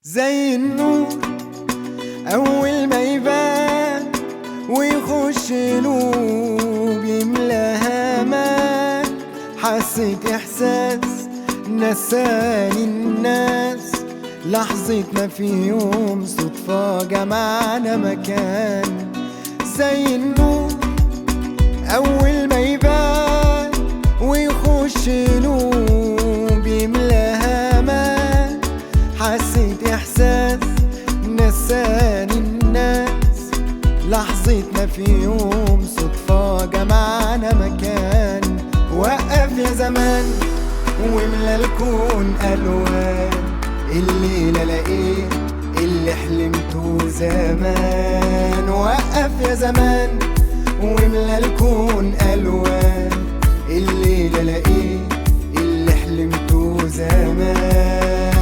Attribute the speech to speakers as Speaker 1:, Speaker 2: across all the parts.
Speaker 1: زي النور أول ما يبان ويخش قلوب يملاها مان. حسيت إحساس نساني الناس، لحظة ما في يوم صدفة جمعنا مكان. زي النور أول ما يبان ويخش قلوب يملاها مان. حسيت إحساس نساني الناس، لحظة ما في يوم صدفة جمعنا مكان. وقف يا زمان واملا الكون ألوان، الليلة لقيت اللي حلمته زمان. وقف يا زمان واملا الكون ألوان، الليلة لقيت اللي حلمته زمان.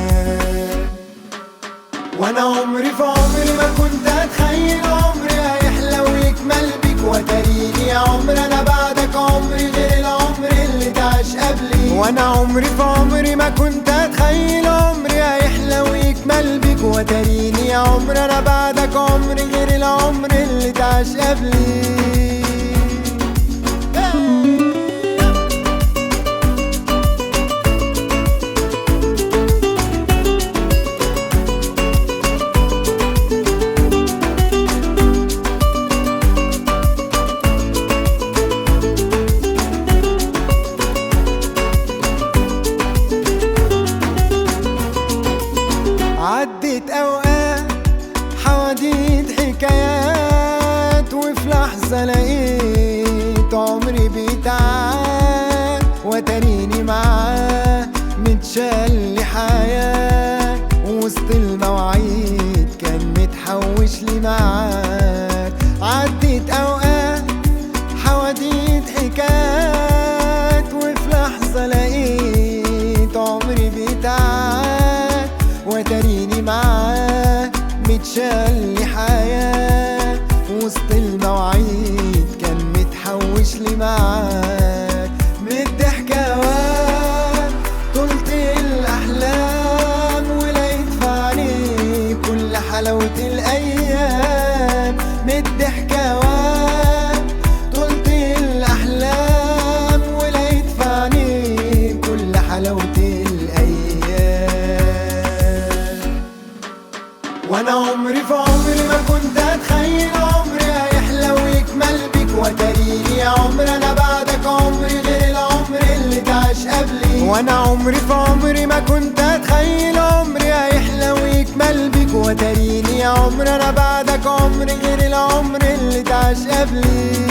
Speaker 1: وانا عمري في عمري ما كنت اتخيل عمري هيحلى ويكمل بيك وتريني يا عمر انا بعدك عمري غير العمر اللي تعيش قبلي. وانا عمري في عمري ما كنت اتخيل عمري هيحلى ويكمل بيك وتريني يا عمر انا بعدك عمري غير العمر اللي تعيش قبلي. عدت أوقات حواديت حكايات، وفي لحظة لقيت عمري بيتعاد وتريني معاه متشال لحياة. وسط المواعيد كان متحوش لي معاد. عدت أوقات حواديت حكايات، وفي لحظة لقيت عمري بيتعاد وتريني معاه متشال لحياة. وسط المواعيد كان متحوش لي معاه. من الضحكة واد طلت الأحلام، ولقيت في عينيه كل حلاوة الأيام. من الضحكة واد طلت الأحلام، ولقيت في عينيه كل حلاوة وانا عمري في عمري ما كنت اتخيل عمري هيحلى ويكمل بيك وتريني يا عمر انا بعدك عمري غير العمر اللي تعيش قبلي. وانا عمري في عمري ما كنت اتخيل عمري هيحلى ويكمل بيك وتريني يا عمر انا بعدك عمري غير العمر اللي تعيش قبلي.